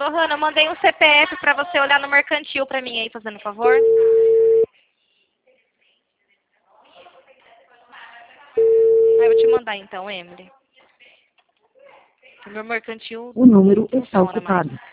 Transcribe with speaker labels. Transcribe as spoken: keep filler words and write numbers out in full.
Speaker 1: Lohana, eu mandei um C P F pra você olhar no mercantil pra mim aí, fazendo favor. Aí eu vou te mandar então, Emily. O meu mercantil
Speaker 2: O número
Speaker 1: não
Speaker 2: está
Speaker 1: funciona mais.
Speaker 2: ocupado.